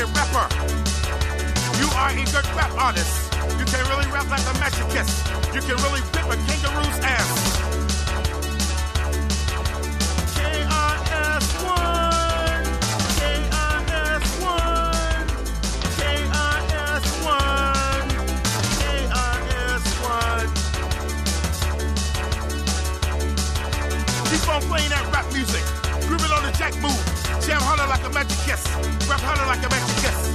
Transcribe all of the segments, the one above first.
talented rapper. You are a good rap artist. You can really rap like a magic kiss. You can really whip a kangaroo's ass. KRS-One, KRS-One, KRS-One, KRS-One. Keep on playing that rap music. Grooving on the jack move. Jam harder like a magic kiss. Rap harder like a magic kiss.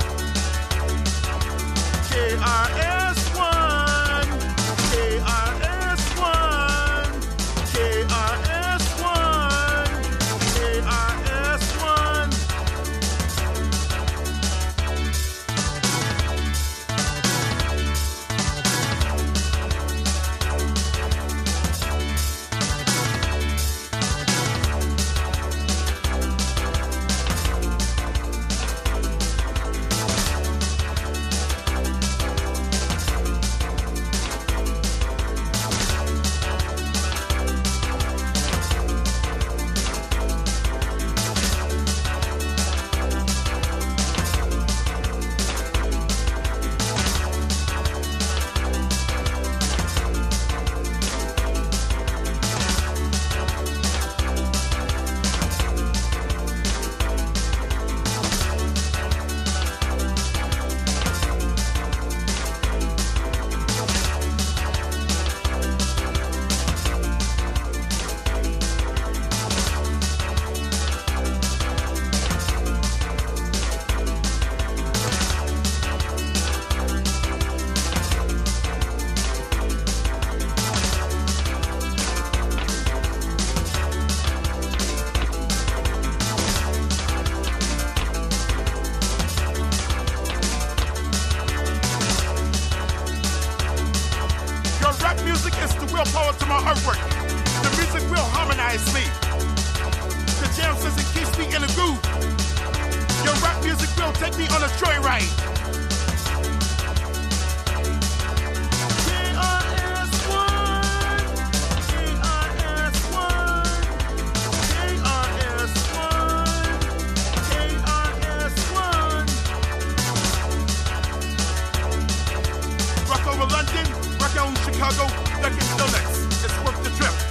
KRS-One, KRS-One, KRS-One, KRS-One. Music is the willpower to my artwork. The music will harmonize me. The jam says it keeps me in a groove. Your rap music will take me on a joyride. KRS-One, KRS-One, KRS-One, KRS-One. Rock over London. Rock on Chicago, Dunkin' Donuts. It's worth the trip.